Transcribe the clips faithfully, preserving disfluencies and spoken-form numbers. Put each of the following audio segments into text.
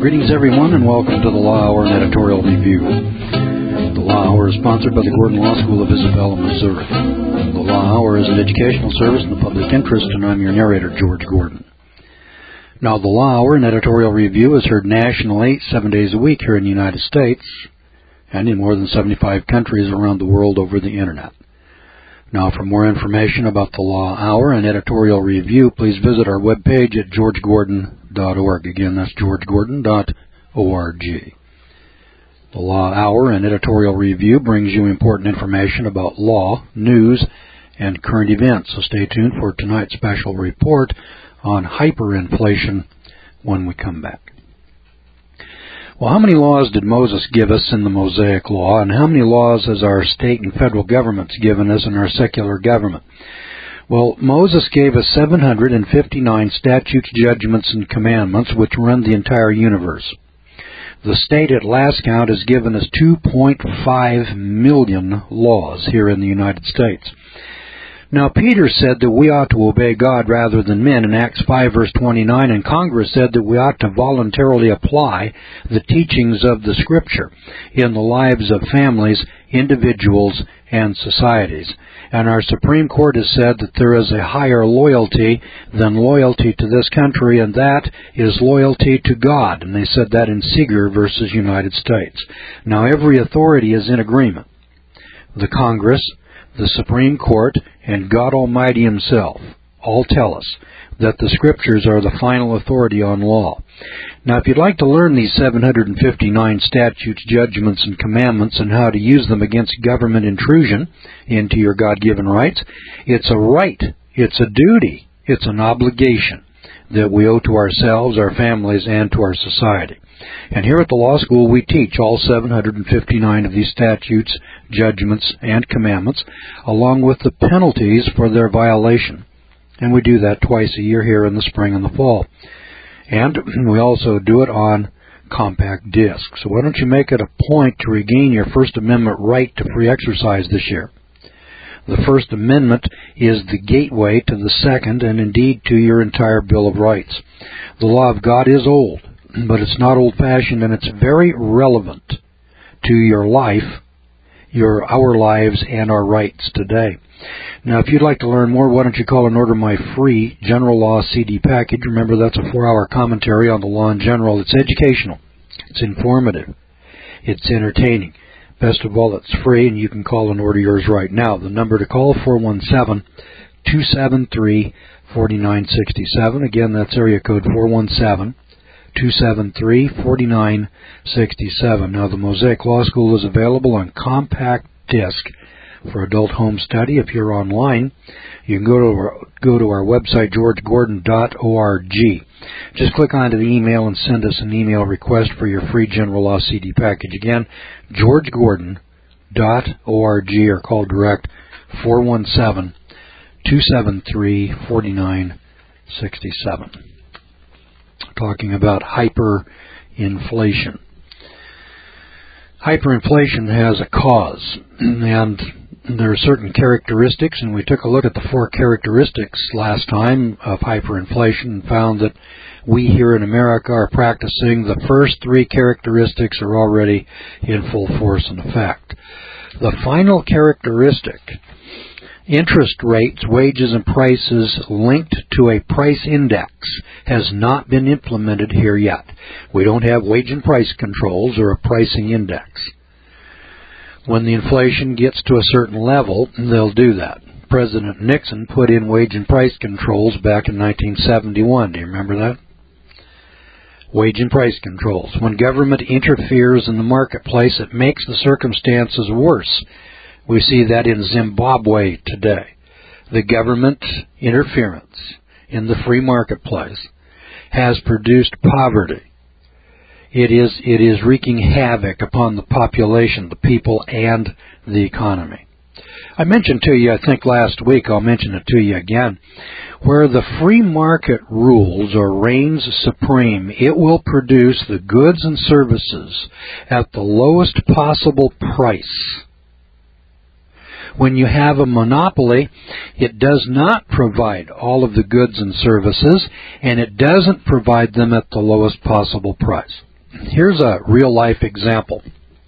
Greetings, everyone, and welcome to the Law Hour and Editorial Review. The Law Hour is sponsored by the Gordon Law School of Isabella, Missouri. The Law Hour is an educational service in the public interest, and I'm your narrator, George Gordon. Now, the Law Hour and Editorial Review is heard nationally seven days a week here in the United States and in more than seventy-five countries around the world over the Internet. Now, for more information about the Law Hour and Editorial Review, please visit our webpage at george gordon dot org. Again, that's george gordon dot org. The Law Hour and Editorial Review brings you important information about law, news, and current events. So stay tuned for tonight's special report on hyperinflation when we come back. Well, how many laws did Moses give us in the Mosaic Law, and how many laws has our state and federal governments given us in our secular government? Well, Moses gave us seven hundred fifty-nine statutes, judgments, and commandments which run the entire universe. The state at last count has given us two point five million laws here in the United States. Now, Peter said that we ought to obey God rather than men in Acts five, verse twenty-nine, and Congress said that we ought to voluntarily apply the teachings of the Scripture in the lives of families, individuals, and societies. And our Supreme Court has said that there is a higher loyalty than loyalty to this country, and that is loyalty to God. And they said that in Seeger versus United States. Now, every authority is in agreement. The Congress, the Supreme Court, and God Almighty Himself all tell us that the Scriptures are the final authority on law. Now, if you'd like to learn these seven hundred fifty-nine statutes, judgments, and commandments and how to use them against government intrusion into your God-given rights, it's a right, it's a duty, it's an obligation that we owe to ourselves, our families, and to our society. And here at the law school, we teach all seven hundred fifty-nine of these statutes, judgments, and commandments, along with the penalties for their violation. And we do that twice a year here in the spring and the fall. And we also do it on compact disc. So why don't you make it a point to regain your First Amendment right to free exercise this year? The First Amendment is the gateway to the Second and indeed to your entire Bill of Rights. The law of God is old, but it's not old-fashioned, and it's very relevant to your life, your our lives, and our rights today. Now, if you'd like to learn more, why don't you call and order my free General Law C D package. Remember, that's a four-hour commentary on the law in general. It's educational. It's informative. It's entertaining. Best of all, it's free, and you can call and order yours right now. The number to call, four one seven, two seven three, four nine six seven. Again, that's area code four one seven, two seven three, four nine six seven. Now, the Mosaic Law School is available on compact disc for adult home study. If you're online, you can go to our, go to our website, george gordon dot org. Just click onto the email and send us an email request for your free General Law C D package. Again, george gordon dot org, or call direct four one seven, two seven three, four nine six seven. Talking about hyperinflation. Hyperinflation has a cause, and there are certain characteristics, and we took a look at the four characteristics last time of hyperinflation and found that we here in America are practicing the first three characteristics are already in full force and effect. The final characteristic, interest rates, wages, and prices linked to a price index, has not been implemented here yet. We don't have wage and price controls or a pricing index. When the inflation gets to a certain level, they'll do that. President Nixon put in wage and price controls back in nineteen seventy-one. Do you remember that? Wage and price controls. When government interferes in the marketplace, it makes the circumstances worse. We see that in Zimbabwe today. The government interference in the free marketplace has produced poverty. It is, it is wreaking havoc upon the population, the people, and the economy. I mentioned to you, I think last week, I'll mention it to you again, where the free market rules or reigns supreme, it will produce the goods and services at the lowest possible price. When you have a monopoly, it does not provide all of the goods and services, and it doesn't provide them at the lowest possible price. here's a real-life example.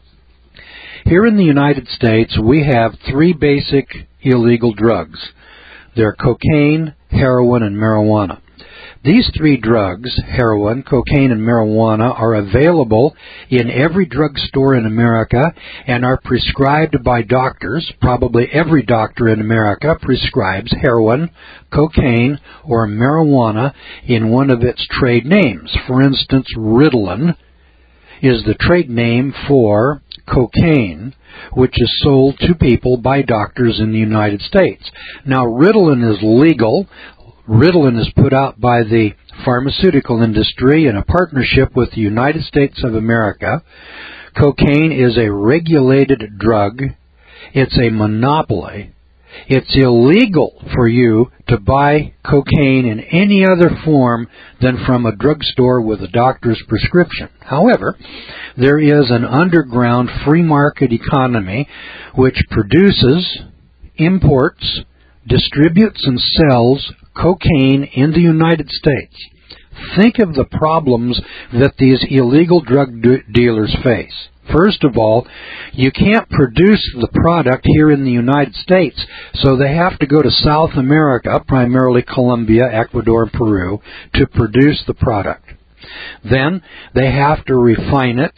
Here in the United States, we have three basic illegal drugs. They're cocaine, heroin, and marijuana. These three drugs, heroin, cocaine, and marijuana, are available in every drugstore in America and are prescribed by doctors. Probably every doctor in America prescribes heroin, cocaine, or marijuana in one of its trade names. For instance, Ritalin is the trade name for cocaine, which is sold to people by doctors in the United States. Now, Ritalin is legal. Ritalin is put out by the pharmaceutical industry in a partnership with the United States of America. Cocaine is a regulated drug. It's a monopoly. It's illegal for you to buy cocaine in any other form than from a drugstore with a doctor's prescription. However, there is an underground free market economy which produces, imports, distributes, and sells cocaine in the United States. Think of the problems that these illegal drug de- dealers face. First of all, you can't produce the product here in the United States, so they have to go to South America, primarily Colombia, Ecuador, and Peru, to produce the product. Then they have to refine it,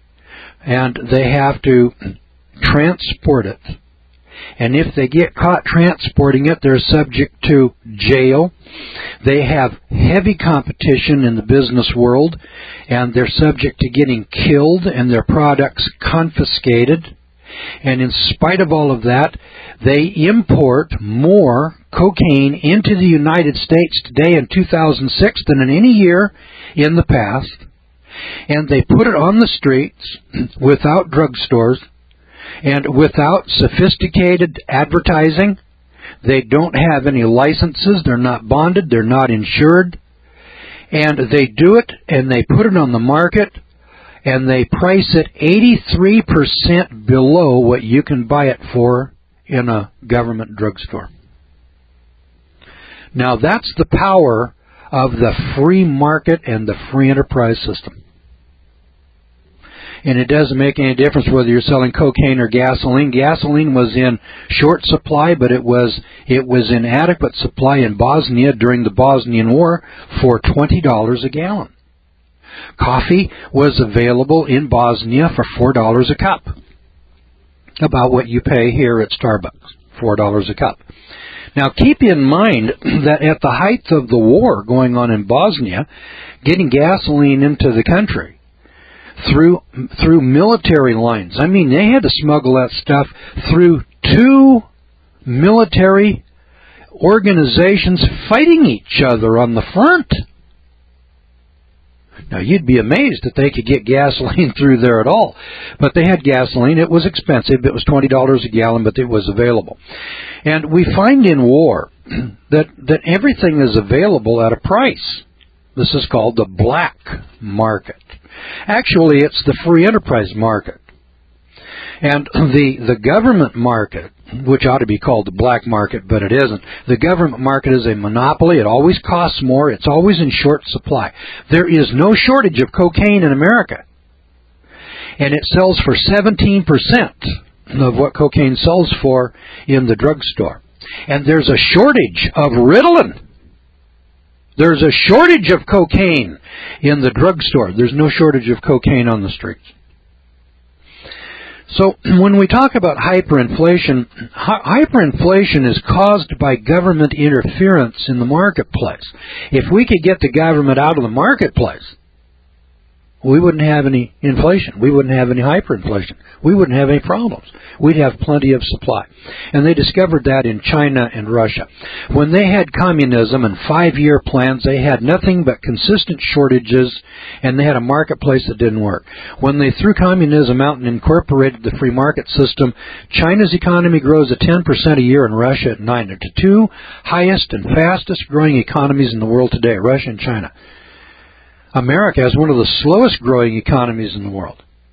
and they have to transport it. And if they get caught transporting it, they're subject to jail. They have heavy competition in the business world, and they're subject to getting killed and their products confiscated. And in spite of all of that, they import more cocaine into the United States today in two thousand six than in any year in the past. And they put it on the streets without drugstores and without sophisticated advertising. They don't have any licenses. They're not bonded. They're not insured. And they do it, and they put it on the market, and they price it eighty-three percent below what you can buy it for in a government drugstore. Now, that's the power of the free market and the free enterprise system. And it doesn't make any difference whether you're selling cocaine or gasoline. Gasoline was in short supply, but it was it was in adequate supply in Bosnia during the Bosnian War for twenty dollars a gallon. Coffee was available in Bosnia for four dollars a cup. About what you pay here at Starbucks, four dollars a cup. Now, keep in mind that at the height of the war going on in Bosnia, getting gasoline into the country through through military lines. I mean, they had to smuggle that stuff through two military organizations fighting each other on the front. Now, you'd be amazed that they could get gasoline through there at all. But they had gasoline. It was expensive. It was twenty dollars a gallon, but it was available. And we find in war that, that everything is available at a price. This is called the black market. Actually, it's the free enterprise market. And the, the government market, which ought to be called the black market, but it isn't. The government market is a monopoly. It always costs more. It's always in short supply. There is no shortage of cocaine in America. And it sells for seventeen percent of what cocaine sells for in the drugstore. And there's a shortage of Ritalin. There's a shortage of cocaine in the drugstore. There's no shortage of cocaine on the streets. So when we talk about hyperinflation, hyperinflation is caused by government interference in the marketplace. If we could get the government out of the marketplace, we wouldn't have any inflation. We wouldn't have any hyperinflation. We wouldn't have any problems. We'd have plenty of supply. And they discovered that in China and Russia. When they had communism and five-year plans, they had nothing but consistent shortages, and they had a marketplace that didn't work. When they threw communism out and incorporated the free market system, China's economy grows at ten percent a year and Russia at nine percent. The two highest and fastest growing economies in the world today, Russia and China. America has one of the slowest growing economies in the world.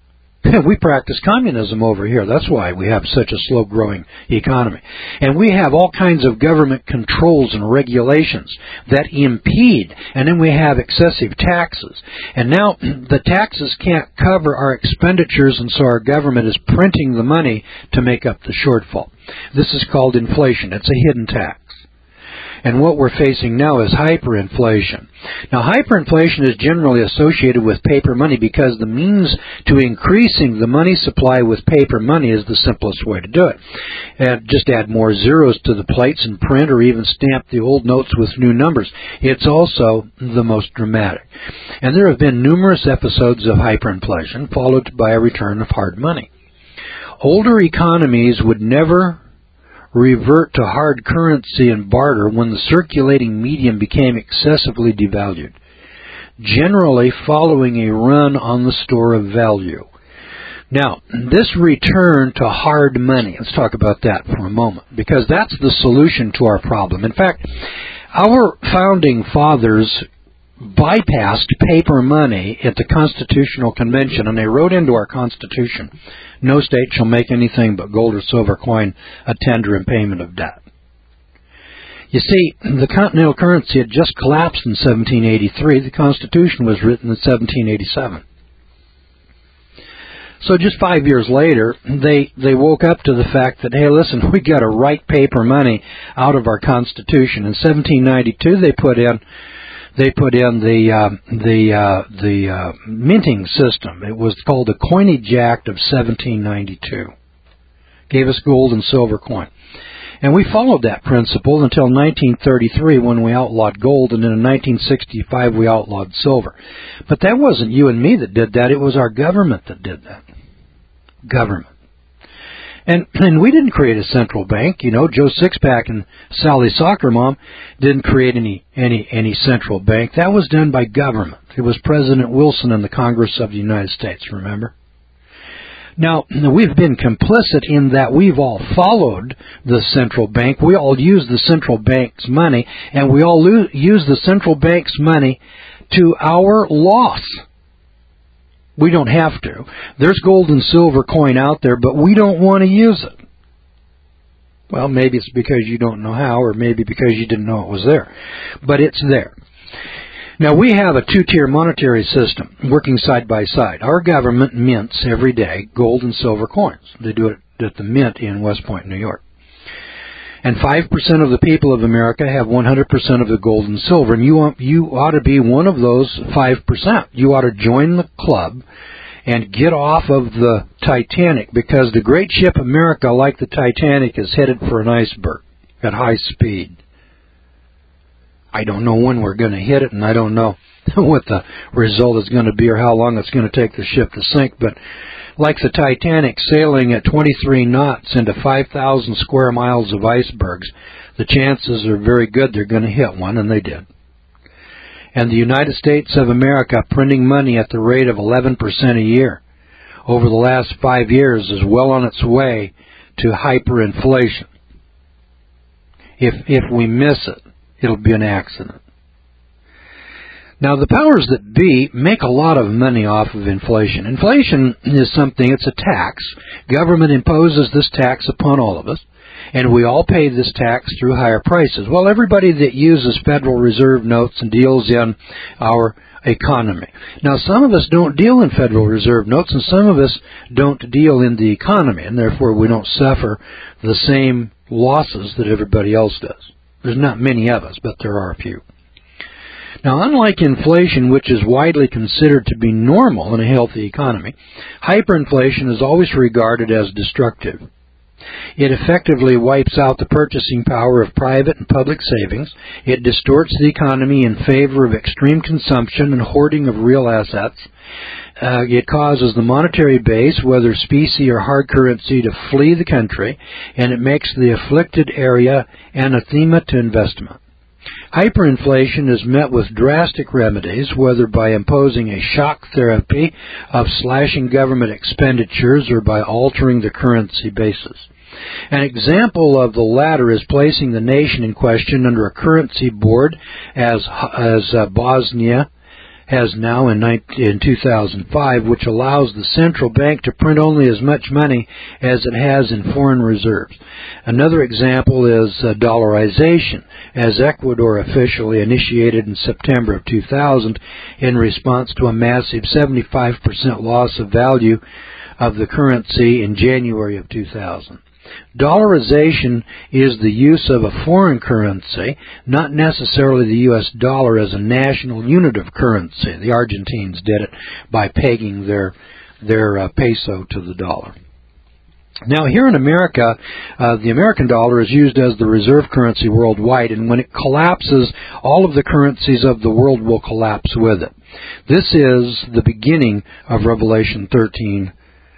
We practice communism over here. That's why we have such a slow-growing economy. And we have all kinds of government controls and regulations that impede. And then we have excessive taxes. And now the taxes can't cover our expenditures, and so our government is printing the money to make up the shortfall. This is called inflation. It's a hidden tax. And what we're facing now is hyperinflation. Now, hyperinflation is generally associated with paper money because the means to increasing the money supply with paper money is the simplest way to do it. And just add more zeros to the plates and print, or even stamp the old notes with new numbers. It's also the most dramatic. And there have been numerous episodes of hyperinflation followed by a return of hard money. Older economies would never revert to hard currency and barter when the circulating medium became excessively devalued, generally following a run on the store of value. Now, this return to hard money, let's talk about that for a moment, because that's the solution to our problem. In fact, our founding fathers bypassed paper money at the Constitutional Convention, and they wrote into our Constitution, "No state shall make anything but gold or silver coin a tender in payment of debt." You see, the continental currency had just collapsed in seventeen eighty-three. The Constitution was written in seventeen eighty-seven. So just five years later, they, they woke up to the fact that, hey, listen, we got to write paper money out of our Constitution. In seventeen ninety-two, they put in They put in the uh, the uh, the uh, minting system. It was called the Coinage Act of seventeen ninety-two. Gave us gold and silver coin. And we followed that principle until nineteen thirty-three, when we outlawed gold, and then in nineteen sixty-five we outlawed silver. But that wasn't you and me that did that. It was our government that did that. Government. And, and we didn't create a central bank. You know, Joe Sixpack and Sally Soccer Mom didn't create any, any, any central bank. That was done by government. It was President Wilson and the Congress of the United States, remember? Now, we've been complicit in that we've all followed the central bank. We all use the central bank's money, and we all lo- use the central bank's money to our loss. We don't have to. There's gold and silver coin out there, but we don't want to use it. Well, maybe it's because you don't know how, or maybe because you didn't know it was there. But it's there. Now, we have a two-tier monetary system working side by side. Our government mints every day gold and silver coins. They do it at the Mint in West Point, New York. And five percent of the people of America have one hundred percent of the gold and silver. And you, want, you ought to be one of those five percent. You ought to join the club and get off of the Titanic, because the great ship America, like the Titanic, is headed for an iceberg at high speed. I don't know when we're going to hit it, and I don't know what the result is going to be or how long it's going to take the ship to sink, but like the Titanic sailing at twenty-three knots into five thousand square miles of icebergs, the chances are very good they're going to hit one, and they did. And the United States of America printing money at the rate of eleven percent a year over the last five years is well on its way to hyperinflation. If, if we miss it, it'll be an accident. Now, the powers that be make a lot of money off of inflation. Inflation is something, it's a tax. Government imposes this tax upon all of us, and we all pay this tax through higher prices. Well, everybody that uses Federal Reserve notes and deals in our economy. Now, some of us don't deal in Federal Reserve notes, and some of us don't deal in the economy, and therefore we don't suffer the same losses that everybody else does. There's not many of us, but there are a few. Now, unlike inflation, which is widely considered to be normal in a healthy economy, hyperinflation is always regarded as destructive. It effectively wipes out the purchasing power of private and public savings. It distorts the economy in favor of extreme consumption and hoarding of real assets. Uh, it causes the monetary base, whether specie or hard currency, to flee the country, and it makes the afflicted area anathema to investment. Hyperinflation is met with drastic remedies, whether by imposing a shock therapy of slashing government expenditures or by altering the currency basis. An example of the latter is placing the nation in question under a currency board as, as uh, Bosnia has now in, in two thousand five, which allows the central bank to print only as much money as it has in foreign reserves. Another example is uh, dollarization, as Ecuador officially initiated in September of two thousand in response to a massive seventy-five percent loss of value of the currency in January of two thousand. Dollarization is the use of a foreign currency, not necessarily the U S dollar, as a national unit of currency. The Argentines did it by pegging their their uh, peso to the dollar. Now, here in America, uh, the American dollar is used as the reserve currency worldwide, and when it collapses, all of the currencies of the world will collapse with it. This is the beginning of Revelation thirteen.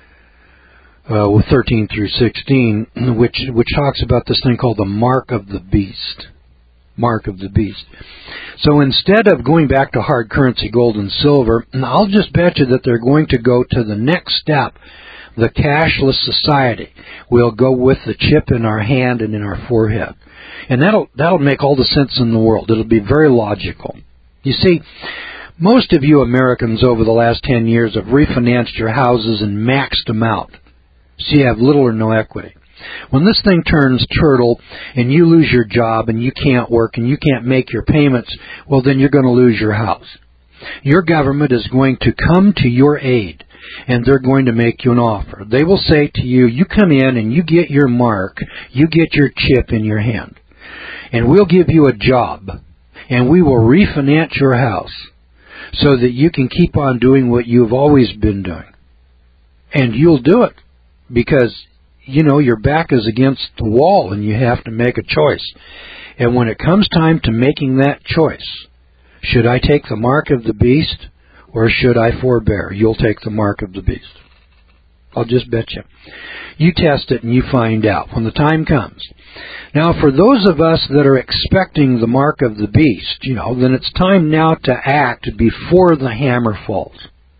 Uh, with thirteen through sixteen, which which talks about this thing called the mark of the beast. Mark of the beast. So instead of going back to hard currency, gold and silver, I'll just bet you that they're going to go to the next step, the cashless society. We'll go with the chip in our hand and in our forehead. And that'll that'll make all the sense in the world. It'll be very logical. You see, most of you Americans over the last ten years have refinanced your houses and maxed them out. So you have little or no equity. When this thing turns turtle and you lose your job and you can't work and you can't make your payments, well, then you're going to lose your house. Your government is going to come to your aid, and they're going to make you an offer. They will say to you, you come in and you get your mark, you get your chip in your hand, and we'll give you a job, and we will refinance your house so that you can keep on doing what you've always been doing. And you'll do it. Because, you know, your back is against the wall and you have to make a choice. And when it comes time to making that choice, should I take the mark of the beast or should I forbear? You'll take the mark of the beast. I'll just bet you. You test it and you find out when the time comes. Now, for those of us that are expecting the mark of the beast, you know, then it's time now to act before the hammer falls.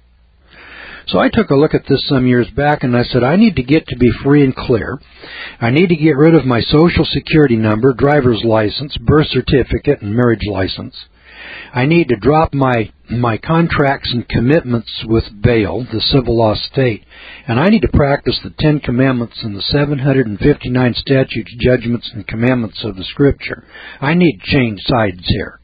So I took a look at this some years back, and I said, I need to get to be free and clear. I need to get rid of my Social Security number, driver's license, birth certificate, and marriage license. I need to drop my my contracts and commitments with Baal, the civil law state, and I need to practice the Ten Commandments and the seven hundred fifty-nine statutes, judgments, and commandments of the Scripture. I need to change sides here.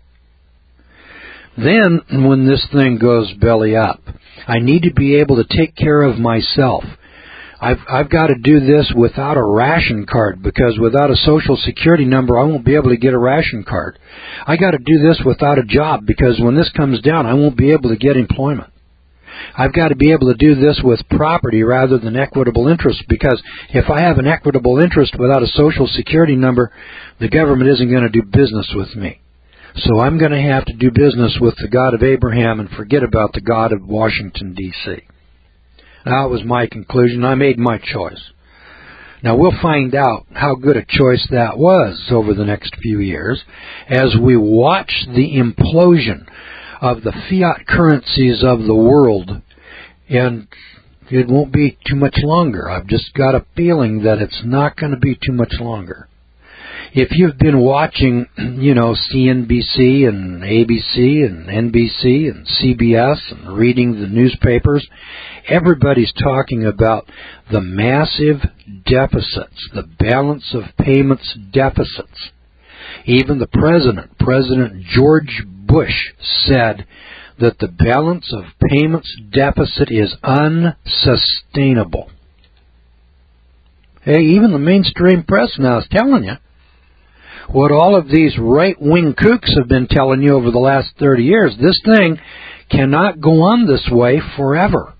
Then, when this thing goes belly up, I need to be able to take care of myself. I've, I've got to do this without a ration card, because without a Social Security number, I won't be able to get a ration card. I got to do this without a job, because when this comes down, I won't be able to get employment. I've got to be able to do this with property rather than equitable interest, because if I have an equitable interest without a Social Security number, the government isn't going to do business with me. So I'm going to have to do business with the God of Abraham and forget about the God of Washington, D C That was my conclusion. I made my choice. Now, we'll find out how good a choice that was over the next few years as we watch the implosion of the fiat currencies of the world. And it won't be too much longer. I've just got a feeling that it's not going to be too much longer. If you've been watching, you know, C N B C and A B C and N B C and C B S and reading the newspapers, everybody's talking about the massive deficits, the balance of payments deficits. Even the president, President George Bush, said that the balance of payments deficit is unsustainable. Hey, even the mainstream press now is telling you what all of these right-wing kooks have been telling you over the last thirty years. This thing cannot go on this way forever.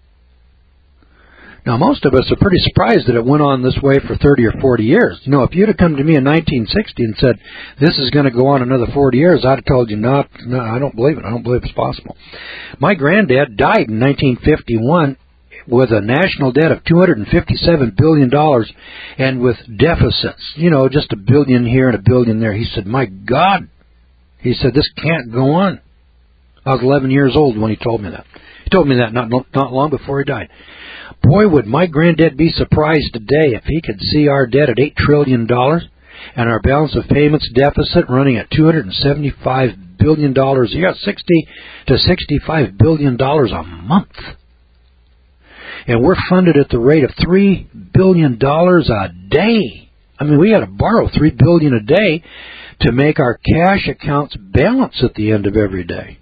Now, most of us are pretty surprised that it went on this way for thirty or forty years. You know, if you'd have come to me in nineteen sixty and said, this is going to go on another forty years, I'd have told you, no, no, I don't believe it. I don't believe it's possible. My granddad died in nineteen fifty-one with a national debt of two hundred fifty-seven billion dollars and with deficits, you know, just a billion here and a billion there. He said, my God, he said, this can't go on. I was eleven years old when he told me that. He told me that not, not long before he died. Boy, would my granddad be surprised today if he could see our debt at eight trillion dollars and our balance of payments deficit running at two hundred seventy-five billion dollars a year, sixty to sixty-five billion dollars a month. And we're funded at the rate of three billion dollars a day. I mean, we got to borrow three billion dollars a day to make our cash accounts balance at the end of every day.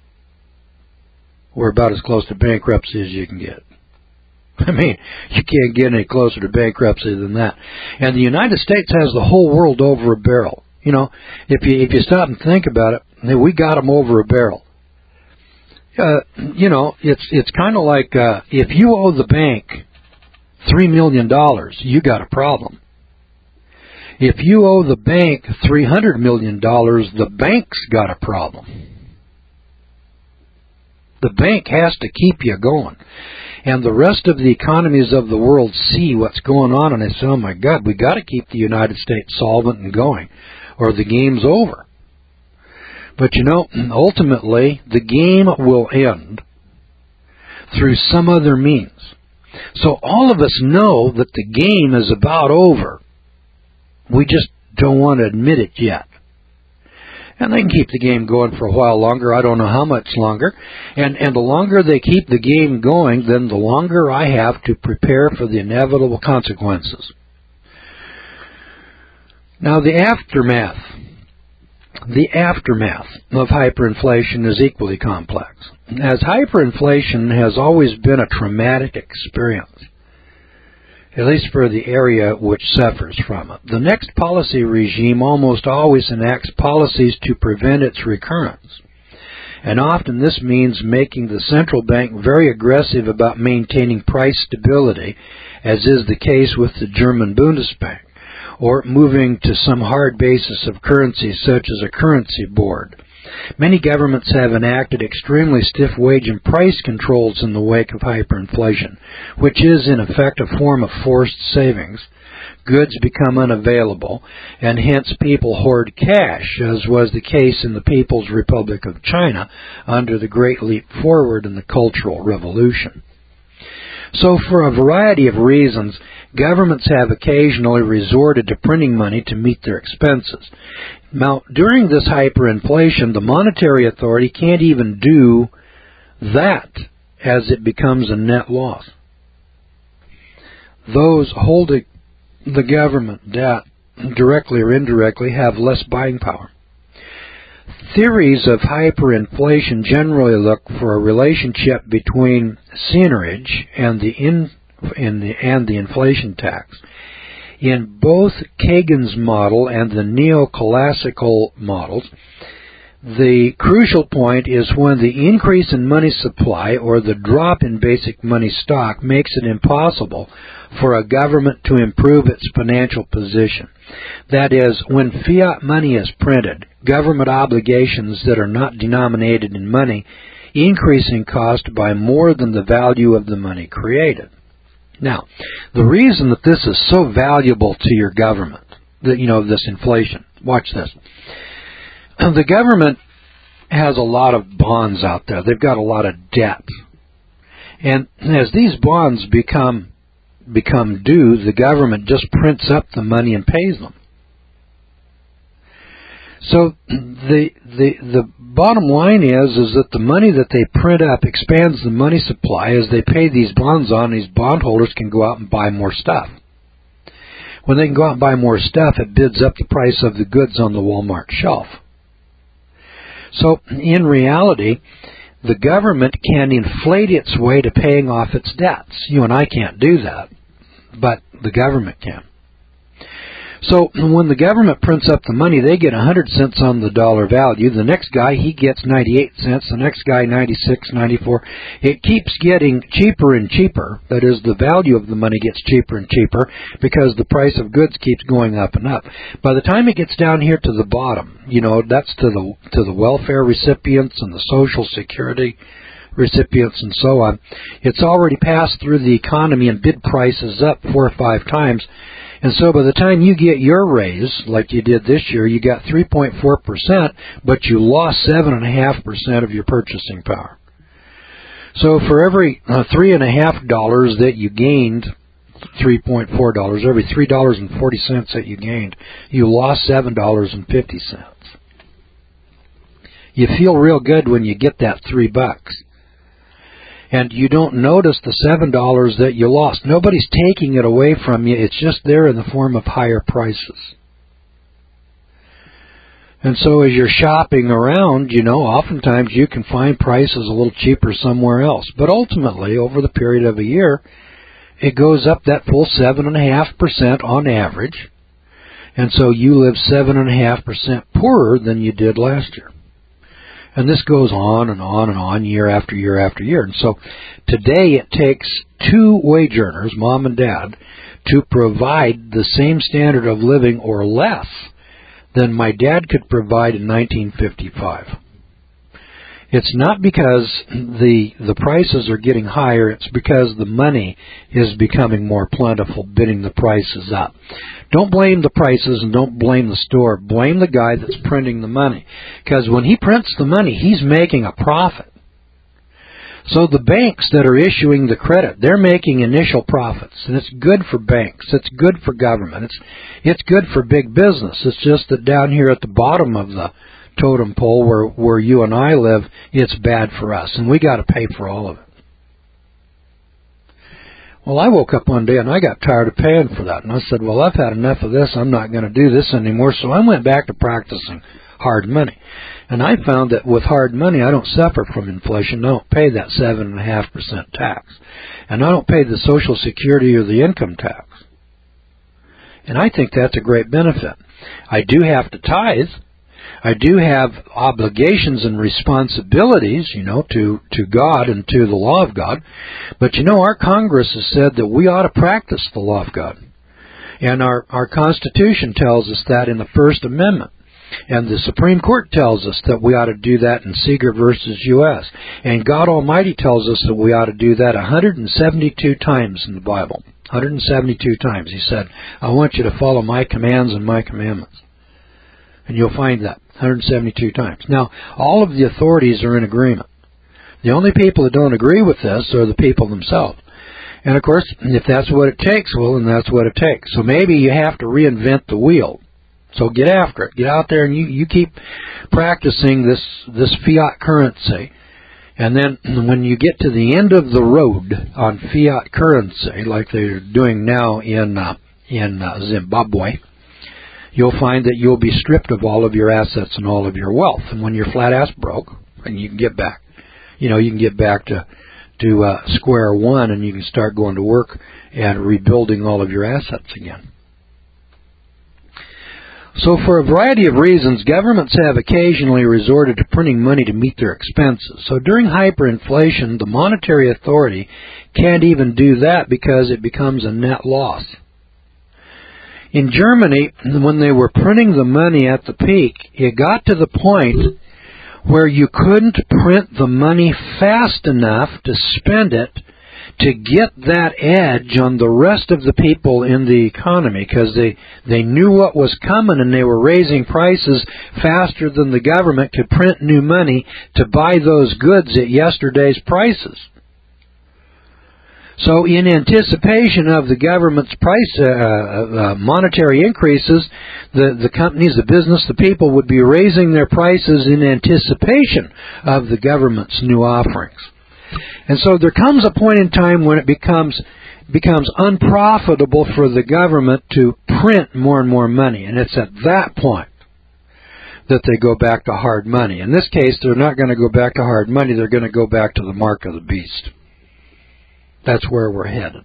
We're about as close to bankruptcy as you can get. I mean, you can't get any closer to bankruptcy than that. And the United States has the whole world over a barrel. You know, if you if you stop and think about it, we got them over a barrel. Uh, you know, it's it's kind of like uh, if you owe the bank three million dollars, you got a problem. If you owe the bank three hundred million dollars, the bank's got a problem. The bank has to keep you going. And the rest of the economies of the world see what's going on, and they say, oh, my God, we got to keep the United States solvent and going, or the game's over. But, you know, ultimately, the game will end through some other means. So all of us know that the game is about over. We just don't want to admit it yet. And they can keep the game going for a while longer. I don't know how much longer. And and the longer they keep the game going, then the longer I have to prepare for the inevitable consequences. Now, the aftermath. The aftermath of hyperinflation is equally complex, as hyperinflation has always been a traumatic experience, at least for the area which suffers from it. The next policy regime almost always enacts policies to prevent its recurrence, and often this means making the central bank very aggressive about maintaining price stability, as is the case with the German Bundesbank, or moving to some hard basis of currency such as a currency board. Many governments have enacted extremely stiff wage and price controls in the wake of hyperinflation, which is in effect a form of forced savings. Goods become unavailable, and hence people hoard cash, as was the case in the People's Republic of China under the Great Leap Forward in the Cultural Revolution. So for a variety of reasons, governments have occasionally resorted to printing money to meet their expenses. Now, during this hyperinflation, the monetary authority can't even do that, as it becomes a net loss. Those holding the government debt, directly or indirectly, have less buying power. Theories of hyperinflation generally look for a relationship between seigniorage and the in, in the and the inflation tax. In both Kagan's model and the neoclassical models, the crucial point is when the increase in money supply or the drop in basic money stock makes it impossible for a government to improve its financial position. That is, when fiat money is printed, government obligations that are not denominated in money increase in cost by more than the value of the money created. Now, the reason that this is so valuable to your government, that, you know, this inflation, watch this. The government has a lot of bonds out there. They've got a lot of debt. And as these bonds become become due, the government just prints up the money and pays them. So the the the bottom line is is that the money that they print up expands the money supply as they pay these bonds on. These bondholders can go out and buy more stuff. When they can go out and buy more stuff, it bids up the price of the goods on the Walmart shelf. So in reality, the government can inflate its way to paying off its debts. You and I can't do that, but the government can. So when the government prints up the money, they get one hundred cents on the dollar value. The next guy, he gets ninety-eight cents. The next guy, ninety-six, ninety-four. It keeps getting cheaper and cheaper. That is, the value of the money gets cheaper and cheaper because the price of goods keeps going up and up. By the time it gets down here to the bottom, you know, that's to the to the welfare recipients and the Social Security recipients and so on, it's already passed through the economy and bid prices up four or five times. And so by the time you get your raise, like you did this year, you got three point four percent, but you lost seven point five percent of your purchasing power. So for every uh, three point five dollars that you gained, three point four dollars, every three dollars and forty cents that you gained, you lost seven dollars and fifty cents. You feel real good when you get that three bucks. And you don't notice the seven dollars that you lost. Nobody's taking it away from you. It's just there in the form of higher prices. And so as you're shopping around, you know, oftentimes you can find prices a little cheaper somewhere else. But ultimately, over the period of a year, it goes up that full seven point five percent on average. And so you live seven point five percent poorer than you did last year. And this goes on and on and on year after year after year. And so today it takes two wage earners, mom and dad, to provide the same standard of living or less than my dad could provide in nineteen fifty-five. It's not because the the prices are getting higher, it's because the money is becoming more plentiful, bidding the prices up. Don't blame the prices and don't blame the store. Blame the guy that's printing the money. Because when he prints the money, he's making a profit. So the banks that are issuing the credit, they're making initial profits. And it's good for banks. It's good for government. It's, it's good for big business. It's just that down here at the bottom of the totem pole where, where you and I live, it's bad for us. And we got to pay for all of it. Well, I woke up one day and I got tired of paying for that. And I said, well, I've had enough of this. I'm not going to do this anymore. So I went back to practicing hard money. And I found that with hard money, I don't suffer from inflation. I don't pay that seven point five percent tax. And I don't pay the Social Security or the income tax. And I think that's a great benefit. I do have to tithe. I do have obligations and responsibilities, you know, to, to God and to the law of God. But, you know, our Congress has said that we ought to practice the law of God. And our, our Constitution tells us that in the First Amendment. And the Supreme Court tells us that we ought to do that in Seeger versus U S And God Almighty tells us that we ought to do that one hundred seventy-two times in the Bible. one hundred seventy-two times. He said, I want you to follow my commands and my commandments. And you'll find that one hundred seventy-two times. Now, all of the authorities are in agreement. The only people that don't agree with this are the people themselves. And, of course, if that's what it takes, well, then that's what it takes. So maybe you have to reinvent the wheel. So get after it. Get out there and you, you keep practicing this, this fiat currency. And then when you get to the end of the road on fiat currency, like they're doing now in, uh, in uh, Zimbabwe, you'll find that you'll be stripped of all of your assets and all of your wealth. And when you're flat ass broke, and you can get back, you know, you can get back to to uh, square one, and you can start going to work and rebuilding all of your assets again. So for a variety of reasons, governments have occasionally resorted to printing money to meet their expenses. So during hyperinflation, the monetary authority can't even do that because it becomes a net loss. In Germany, when they were printing the money at the peak, it got to the point where you couldn't print the money fast enough to spend it to get that edge on the rest of the people in the economy, because they, they knew what was coming and they were raising prices faster than the government could print new money to buy those goods at yesterday's prices. So in anticipation of the government's price, uh, uh, monetary increases, the, the companies, the business, the people would be raising their prices in anticipation of the government's new offerings. And so there comes a point in time when it becomes becomes unprofitable for the government to print more and more money. And it's at that point that they go back to hard money. In this case, they're not going to go back to hard money. They're going to go back to the mark of the beast. That's where we're headed.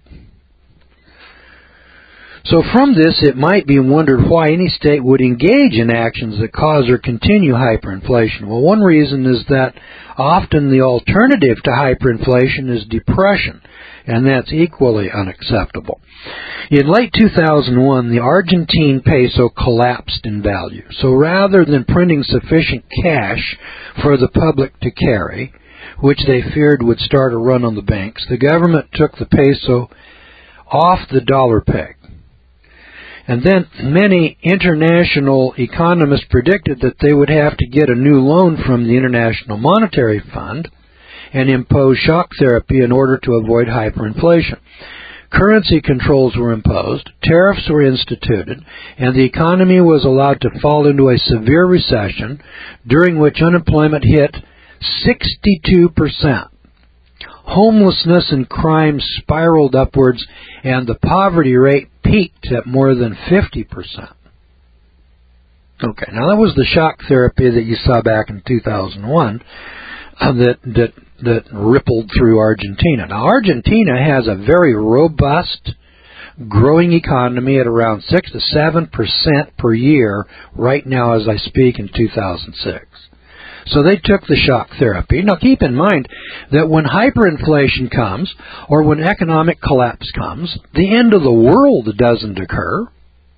So from this, it might be wondered why any state would engage in actions that cause or continue hyperinflation. Well, one reason is that often the alternative to hyperinflation is depression, and that's equally unacceptable. In late two thousand one, the Argentine peso collapsed in value. So rather than printing sufficient cash for the public to carry, which they feared would start a run on the banks, the government took the peso off the dollar peg. And then many international economists predicted that they would have to get a new loan from the International Monetary Fund and impose shock therapy in order to avoid hyperinflation. Currency controls were imposed, tariffs were instituted, and the economy was allowed to fall into a severe recession, during which unemployment hit sixty-two percent. Homelessness and crime spiraled upwards, and the poverty rate peaked at more than fifty percent. Okay, now that was the shock therapy that you saw back in two thousand one uh, that, that, that rippled through Argentina. Now, Argentina has a very robust, growing economy at around six to seven percent per year right now as I speak in two thousand six. So they took the shock therapy. Now keep in mind that when hyperinflation comes, or when economic collapse comes, the end of the world doesn't occur.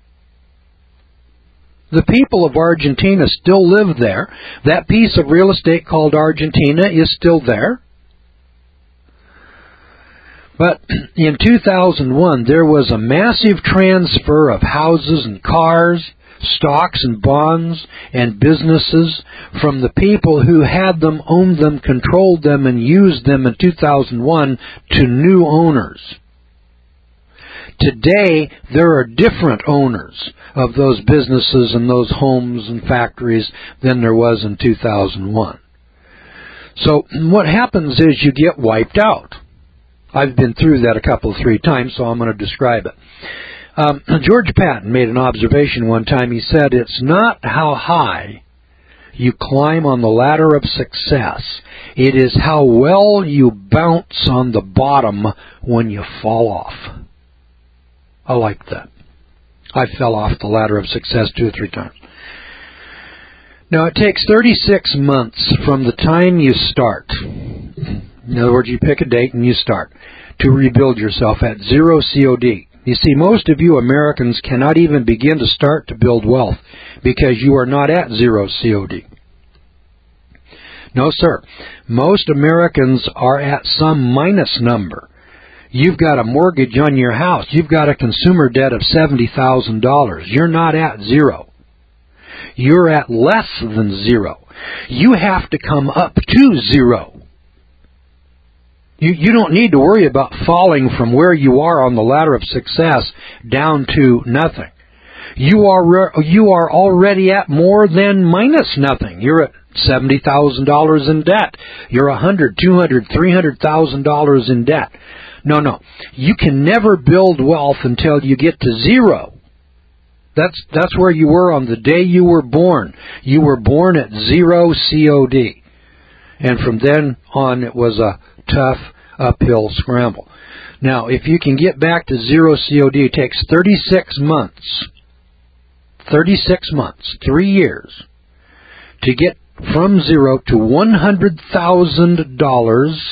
The people of Argentina still live there. That piece of real estate called Argentina is still there. But in two thousand one, there was a massive transfer of houses and cars, stocks and bonds and businesses from the people who had them, owned them, controlled them, and used them in two thousand one to new owners. Today, there are different owners of those businesses and those homes and factories than there was in two thousand one. So what happens is you get wiped out. I've been through that a couple, three times, so I'm going to describe it. Um, George Patton made an observation one time. He said, it's not how high you climb on the ladder of success. It is how well you bounce on the bottom when you fall off. I like that. I fell off the ladder of success two or three times. Now, it takes thirty-six months from the time you start. In other words, you pick a date and you start to rebuild yourself at zero C O D. You see, most of you Americans cannot even begin to start to build wealth because you are not at zero C O D. No, sir. Most Americans are at some minus number. You've got a mortgage on your house. You've got a consumer debt of seventy thousand dollars. You're not at zero. You're at less than zero. You have to come up to zero. You, you don't need to worry about falling from where you are on the ladder of success down to nothing. You are, you are already at more than minus nothing. You're at seventy thousand dollars in debt. You're one hundred thousand dollars, two hundred thousand dollars, three hundred thousand dollars in debt. No, no. You can never build wealth until you get to zero. That's, that's where you were on the day you were born. You were born at zero C O D. And from then on, it was a tough uphill scramble. Now, if you can get back to zero C O D, it takes thirty-six months. thirty-six months, three years, to get from zero to one hundred thousand dollars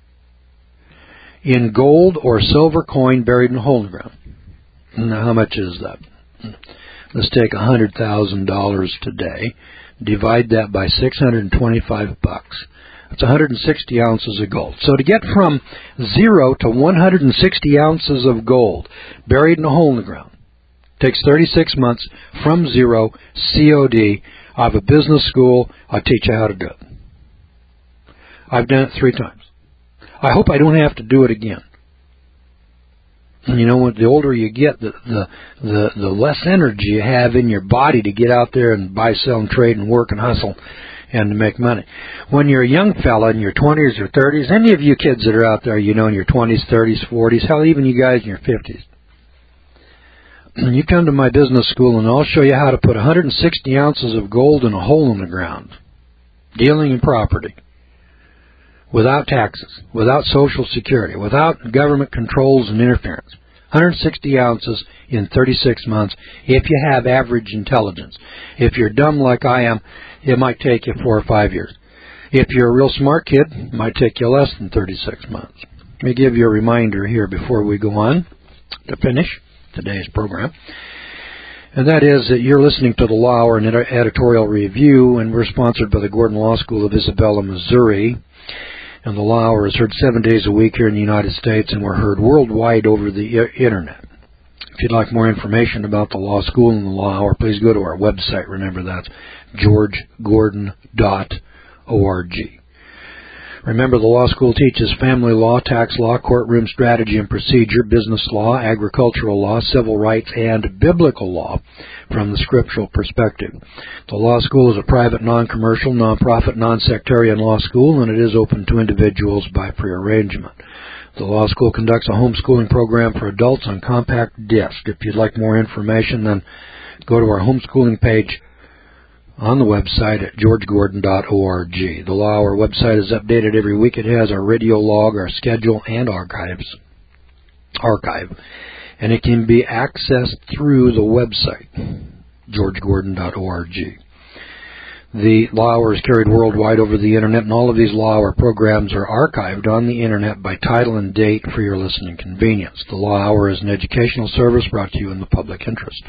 in gold or silver coin buried in a hole in the ground. Now, how much is that? Let's take one hundred thousand dollars today, divide that by six hundred twenty-five bucks. That's one hundred sixty ounces of gold. So to get from zero to one hundred sixty ounces of gold buried in a hole in the ground takes thirty-six months from zero C O D. I have a business school. I teach you how to do it. I've done it three times. I hope I don't have to do it again. And you know what? The older you get, the, the the the less energy you have in your body to get out there and buy, sell, and trade and work and hustle and to make money. When you're a young fella in your twenties or thirties, any of you kids that are out there, you know, in your twenties, thirties, forties, hell, even you guys in your fifties, and you come to my business school and I'll show you how to put one hundred sixty ounces of gold in a hole in the ground, dealing in property, without taxes, without Social Security, without government controls and interference. one hundred sixty ounces in thirty-six months if you have average intelligence. If you're dumb like I am, it might take you four or five years. If you're a real smart kid, it might take you less than thirty-six months. Let me give you a reminder here before we go on to finish today's program. And that is that you're listening to the Law Hour and Editorial Review, and we're sponsored by the Gordon Law School of Isabella, Missouri. And the Law Hour is heard seven days a week here in the United States, and we're heard worldwide over the Internet. If you'd like more information about the Law School and the Law Hour, please go to our website. Remember, that's george gordon dot org. Remember, the law school teaches family law, tax law, courtroom strategy and procedure, business law, agricultural law, civil rights, and biblical law from the scriptural perspective. The law school is a private, non-commercial, non-profit, non-sectarian law school, and it is open to individuals by prearrangement. The law school conducts a homeschooling program for adults on compact disc. If you'd like more information, then go to our homeschooling page on the website at george gordon dot org. The Law Hour website is updated every week. It has our radio log, our schedule, and archives. Archive. And it can be accessed through the website, george gordon dot org. The Law Hour is carried worldwide over the Internet, and all of these Law Hour programs are archived on the Internet by title and date for your listening convenience. The Law Hour is an educational service brought to you in the public interest.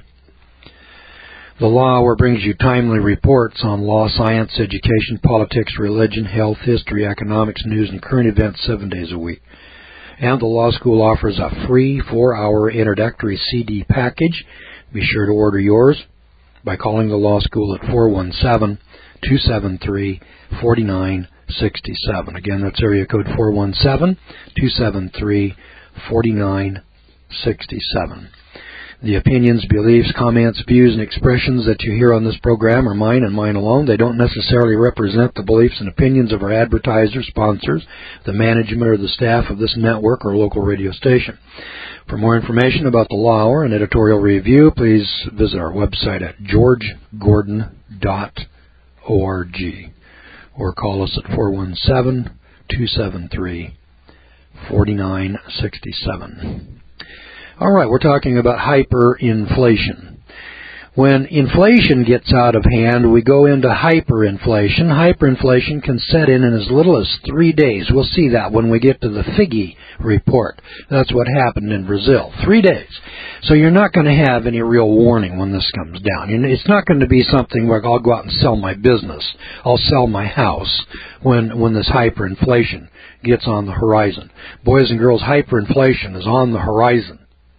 The Law Hour brings you timely reports on law, science, education, politics, religion, health, history, economics, news, and current events seven days a week. And the Law School offers a free four-hour introductory C D package. Be sure to order yours by calling the Law School at four one seven, two seven three, four nine six seven. Again, that's area code four one seven, two seven three, four nine six seven. The opinions, beliefs, comments, views, and expressions that you hear on this program are mine and mine alone. They don't necessarily represent the beliefs and opinions of our advertisers, sponsors, the management, or the staff of this network or local radio station. For more information about the Law Hour and editorial review, please visit our website at george gordon dot org or call us at four one seven, two seven three, four nine six seven. All right, we're talking about hyperinflation. When inflation gets out of hand, we go into hyperinflation. Hyperinflation can set in in as little as three days. We'll see that when we get to the Figge report. That's what happened in Brazil. Three days. So you're not going to have any real warning when this comes down. It's not going to be something where I'll go out and sell my business. I'll sell my house when, when this hyperinflation gets on the horizon. Boys and girls, hyperinflation is on the horizon.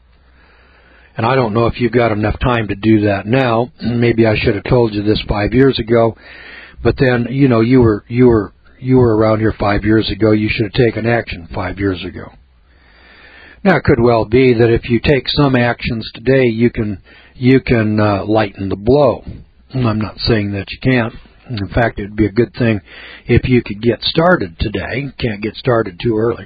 And I don't know if you've got enough time to do that now. Maybe I should have told you this five years ago. But then, you know, you were you were you were around here five years ago. You should have taken action five years ago. Now, it could well be that if you take some actions today, you can you can uh, lighten the blow. I'm not saying that you can't. In fact, it would be a good thing if you could get started today. Can't get started too early.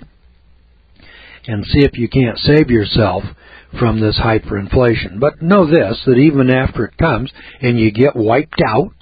And see if you can't save yourself from this hyperinflation. But know this, that even after it comes and you get wiped out,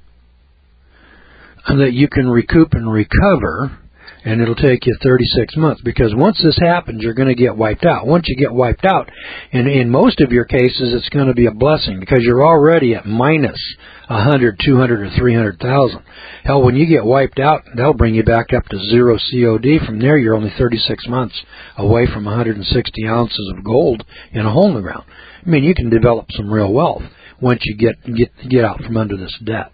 that you can recoup and recover, and it'll take you thirty-six months. Because once this happens, you're going to get wiped out. Once you get wiped out, and in most of your cases, it's going to be a blessing because you're already at minus one hundred, two hundred, or three hundred thousand. Hell, when you get wiped out, they'll bring you back up to zero C O D. From there, you're only thirty-six months away from one hundred sixty ounces of gold in a hole in the ground. I mean, you can develop some real wealth once you get get get out from under this debt.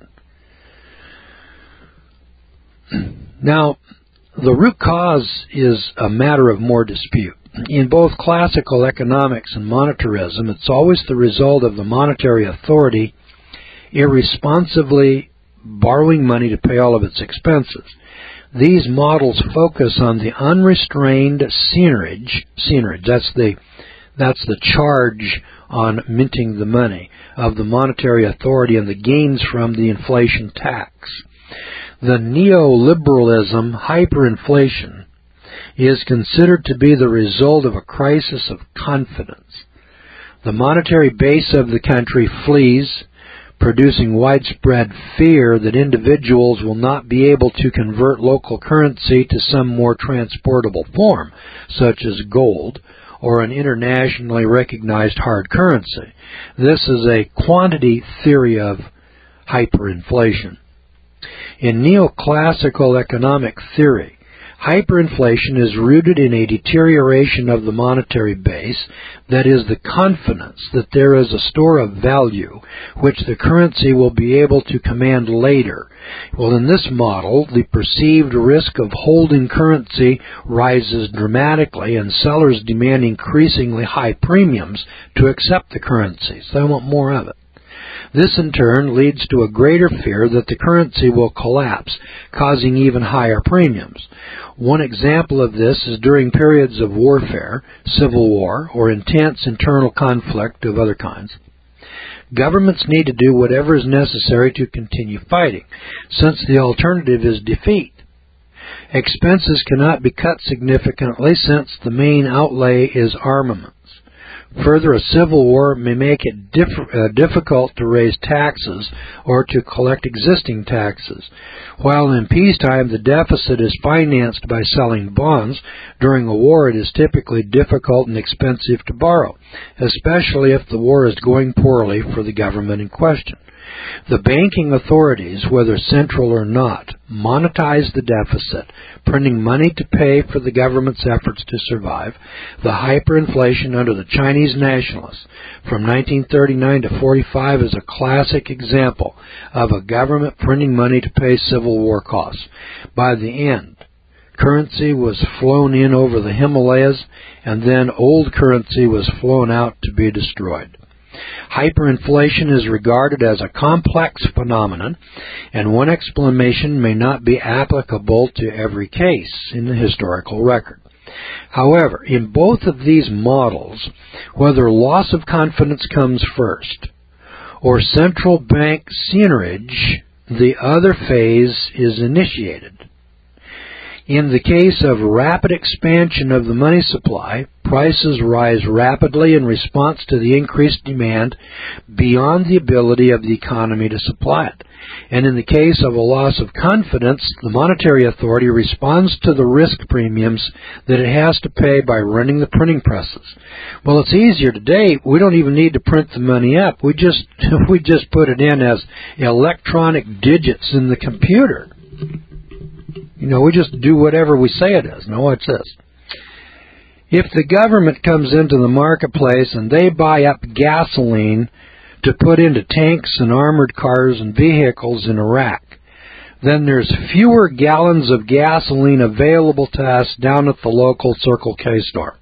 Now, the root cause is a matter of more dispute. In both classical economics and monetarism, it's always the result of the monetary authority irresponsibly borrowing money to pay all of its expenses. These models focus on the unrestrained seigniorage, seigniorage, that's the, that's the charge on minting the money of the monetary authority and the gains from the inflation tax. The neoliberalism hyperinflation is considered to be the result of a crisis of confidence. The monetary base of the country flees, producing widespread fear that individuals will not be able to convert local currency to some more transportable form, such as gold, or an internationally recognized hard currency. This is a quantity theory of hyperinflation. In neoclassical economic theory, hyperinflation is rooted in a deterioration of the monetary base, that is, the confidence that there is a store of value which the currency will be able to command later. Well, in this model, the perceived risk of holding currency rises dramatically, and sellers demand increasingly high premiums to accept the currency. So they want more of it. This in turn leads to a greater fear that the currency will collapse, causing even higher premiums. One example of this is during periods of warfare, civil war, or intense internal conflict of other kinds. Governments need to do whatever is necessary to continue fighting, since the alternative is defeat. Expenses cannot be cut significantly since the main outlay is armaments. Further, a civil war may make it diff uh, difficult to raise taxes or to collect existing taxes. While in peacetime the deficit is financed by selling bonds, during a war it is typically difficult and expensive to borrow, especially if the war is going poorly for the government in question. The banking authorities, whether central or not, monetize the deficit, printing money to pay for the government's efforts to survive. The hyperinflation under the Chinese nationalists from nineteen thirty-nine to forty-five is a classic example of a government printing money to pay Civil War costs. By the end, currency was flown in over the Himalayas, and then old currency was flown out to be destroyed. Hyperinflation is regarded as a complex phenomenon, and one explanation may not be applicable to every case in the historical record. However, in both of these models, whether loss of confidence comes first or central bank seigniorage, the other phase is initiated. In the case of rapid expansion of the money supply, prices rise rapidly in response to the increased demand beyond the ability of the economy to supply it. And in the case of a loss of confidence, the monetary authority responds to the risk premiums that it has to pay by running the printing presses. Well, it's easier today. We don't even need to print the money up. We just we just put it in as electronic digits in the computer. You know, we just do whatever we say it is. Now, watch this. If the government comes into the marketplace and they buy up gasoline to put into tanks and armored cars and vehicles in Iraq, then there's fewer gallons of gasoline available to us down at the local Circle K store.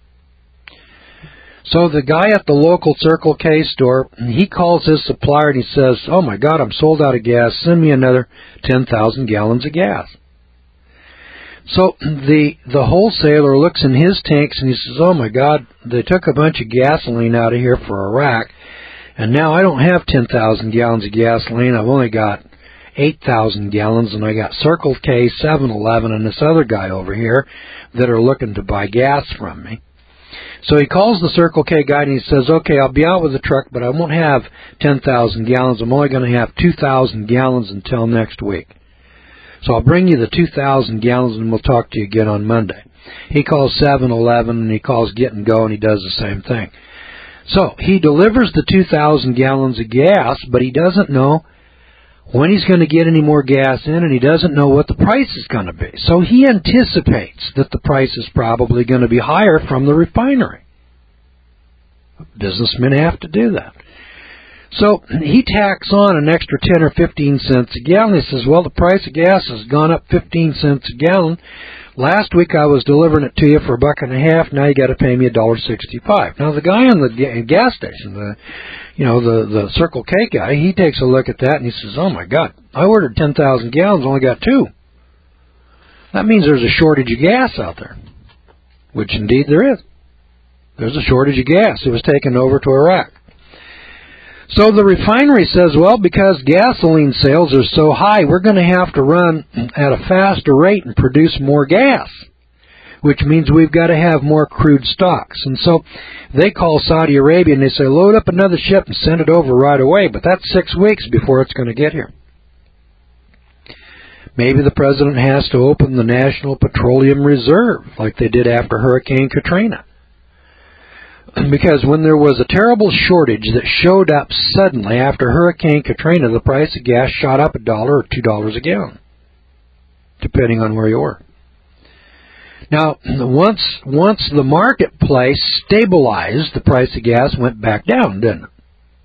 So the guy at the local Circle K store, he calls his supplier and he says, "Oh my God, I'm sold out of gas. Send me another ten thousand gallons of gas." So the the wholesaler looks in his tanks and he says, "Oh my God, they took a bunch of gasoline out of here for Iraq, and now I don't have ten thousand gallons of gasoline. I've only got eight thousand gallons, and I got Circle K, seven eleven, and this other guy over here that are looking to buy gas from me." So he calls the Circle K guy and he says, "Okay, I'll be out with the truck, but I won't have ten thousand gallons. I'm only going to have two thousand gallons until next week. So I'll bring you the two thousand gallons and we'll talk to you again on Monday." He calls seven eleven and he calls Get and Go and he does the same thing. So he delivers the two thousand gallons of gas, but he doesn't know when he's going to get any more gas in, and he doesn't know what the price is going to be. So he anticipates that the price is probably going to be higher from the refinery. Businessmen have to do that. So he tacks on an extra ten or fifteen cents a gallon. He says, "Well, the price of gas has gone up fifteen cents a gallon. Last week I was delivering it to you for a buck and a half. Now you got to pay me a dollar sixty-five." Now the guy in the gas station, the you know the the Circle K guy, he takes a look at that and he says, "Oh my God, I ordered ten thousand gallons, only got two. That means there's a shortage of gas out there," which indeed there is. There's a shortage of gas. It was taken over to Iraq. So the refinery says, "Well, because gasoline sales are so high, we're going to have to run at a faster rate and produce more gas, which means we've got to have more crude stocks." And so they call Saudi Arabia and they say, "Load up another ship and send it over right away," but that's six weeks before it's going to get here. Maybe the president has to open the National Petroleum Reserve like they did after Hurricane Katrina. Because when there was a terrible shortage that showed up suddenly after Hurricane Katrina, the price of gas shot up a dollar or two dollars a gallon, depending on where you were. Now, once once the marketplace stabilized, the price of gas went back down, didn't it?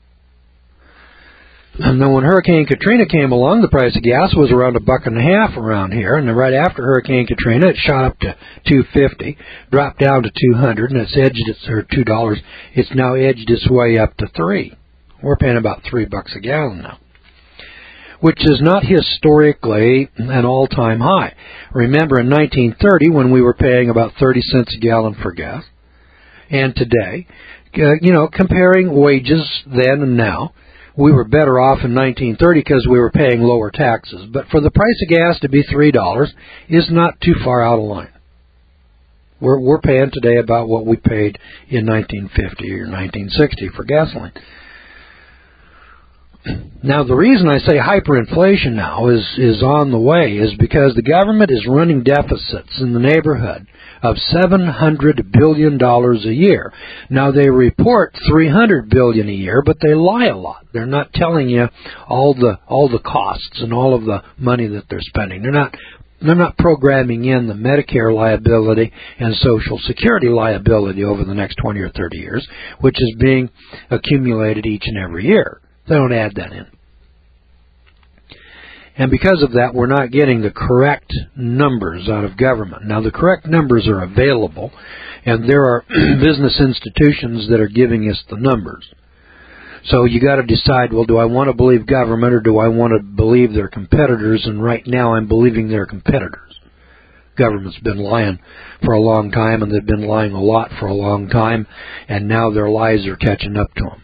And then when Hurricane Katrina came along, the price of gas was around a buck and a half around here, and then right after Hurricane Katrina, it shot up to two fifty, dropped down to two hundred, and it's edged its or two dollars. It's now edged its way up to three. We're paying about three bucks a gallon now, which is not historically an all-time high. Remember, in nineteen thirty, when we were paying about thirty cents a gallon for gas, and today, uh, you know, comparing wages then and now, we were better off in nineteen thirty because we were paying lower taxes. But for the price of gas to be three dollars is not too far out of line. We're, we're paying today about what we paid in nineteen fifty or nineteen sixty for gasoline. Now, the reason I say hyperinflation now is, is on the way is because the government is running deficits in the neighborhood of seven hundred billion dollars a year. Now, they report three hundred billion dollars a year, but they lie a lot. They're not telling you all the all the costs and all of the money that they're spending. They're not they're not programming in the Medicare liability and Social Security liability over the next twenty or thirty years, which is being accumulated each and every year. They don't add that in. And because of that, we're not getting the correct numbers out of government. Now, the correct numbers are available, and there are business institutions that are giving us the numbers. So you got to decide, well, do I want to believe government or do I want to believe their competitors? And right now I'm believing their competitors. Government's been lying for a long time, and they've been lying a lot for a long time, and now their lies are catching up to them.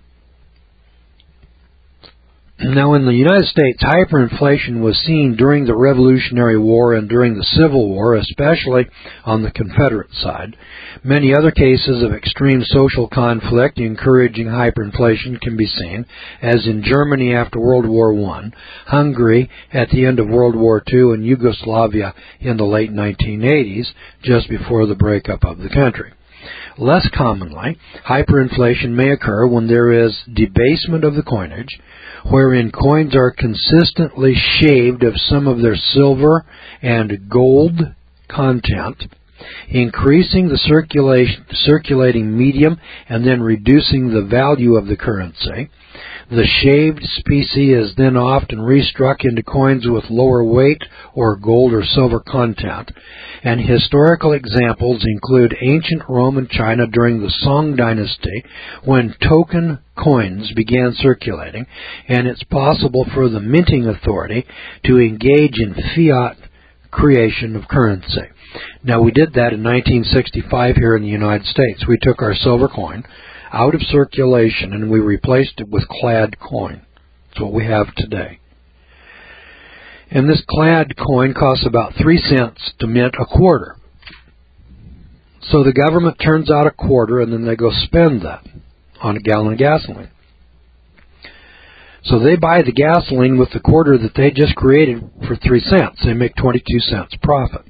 Now, in the United States, hyperinflation was seen during the Revolutionary War and during the Civil War, especially on the Confederate side. Many other cases of extreme social conflict encouraging hyperinflation can be seen, as in Germany after World War One, Hungary at the end of World War Two, and Yugoslavia in the late nineteen eighties, just before the breakup of the country. Less commonly, hyperinflation may occur when there is debasement of the coinage, wherein coins are consistently shaved of some of their silver and gold content, increasing the circulation, circulating medium and then reducing the value of the currency. The shaved specie is then often restruck into coins with lower weight or gold or silver content, and historical examples include ancient Rome and China during the Song dynasty when token coins began circulating, and it's possible for the minting authority to engage in fiat creation of currency. Now, we did that in nineteen sixty-five here in the United States. We took our silver coin out of circulation and we replaced it with clad coin. That's what we have today. And this clad coin costs about three cents to mint a quarter. So the government turns out a quarter and then they go spend that on a gallon of gasoline. So they buy the gasoline with the quarter that they just created for three cents. They make twenty-two cents profit.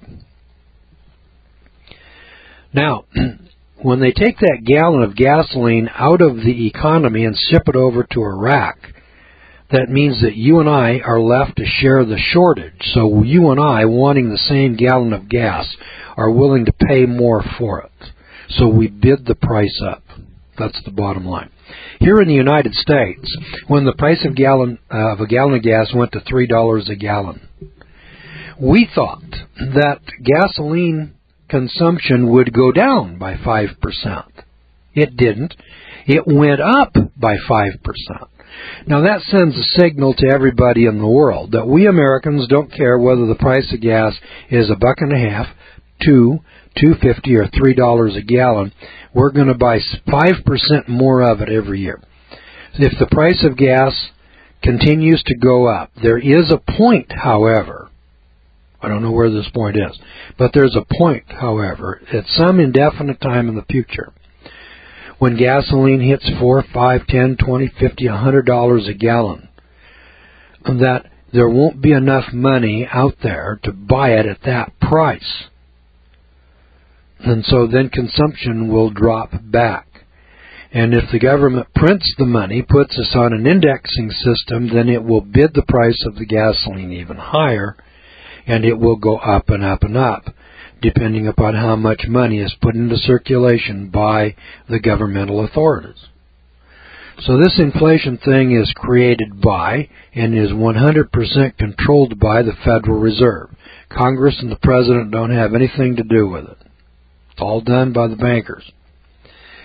Now, when they take that gallon of gasoline out of the economy and ship it over to Iraq, that means that you and I are left to share the shortage. So you and I, wanting the same gallon of gas, are willing to pay more for it. So we bid the price up. That's the bottom line. Here in the United States, when the price of, gallon, uh, of a gallon of gas went to three dollars a gallon, we thought that gasoline consumption would go down by five percent. It didn't. It went up by five percent. Now that sends a signal to everybody in the world that we Americans don't care whether the price of gas is a buck and a half, two, two fifty, or three dollars a gallon. We're going to buy five percent more of it every year. If the price of gas continues to go up, there is a point, however, I don't know where this point is, but there's a point, however, at some indefinite time in the future, when gasoline hits four, five, ten, twenty, fifty, a hundred dollars a gallon, that there won't be enough money out there to buy it at that price. And so then consumption will drop back. And if the government prints the money, puts us on an indexing system, then it will bid the price of the gasoline even higher, and it will go up and up and up, depending upon how much money is put into circulation by the governmental authorities. So this inflation thing is created by and is one hundred percent controlled by the Federal Reserve. Congress and the President don't have anything to do with it. It's all done by the bankers.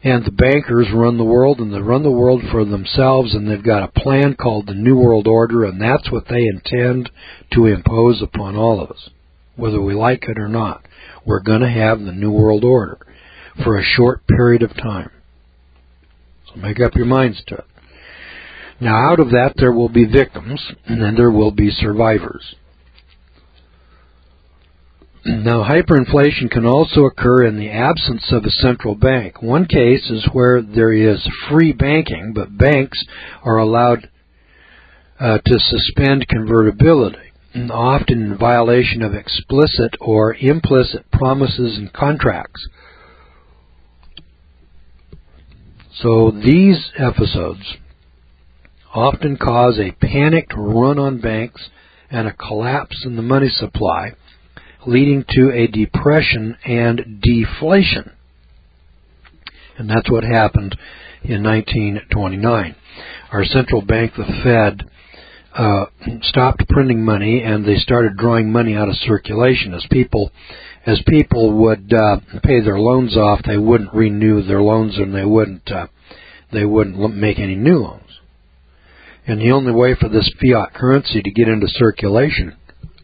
And the bankers run the world, and they run the world for themselves, and they've got a plan called the New World Order, and that's what they intend to impose upon all of us, whether we like it or not. We're going to have the New World Order for a short period of time. So make up your minds to it. Now, out of that, there will be victims, and then there will be survivors. Now, hyperinflation can also occur in the absence of a central bank. One case is where there is free banking, but banks are allowed uh, to suspend convertibility, often in violation of explicit or implicit promises and contracts. So these episodes often cause a panicked run on banks and a collapse in the money supply, leading to a depression and deflation. And that's what happened in nineteen twenty-nine. Our central bank, the Fed, uh, stopped printing money, and they started drawing money out of circulation. As people, as people would uh, pay their loans off, they wouldn't renew their loans, and they wouldn't uh, they wouldn't make any new loans. And the only way for this fiat currency to get into circulation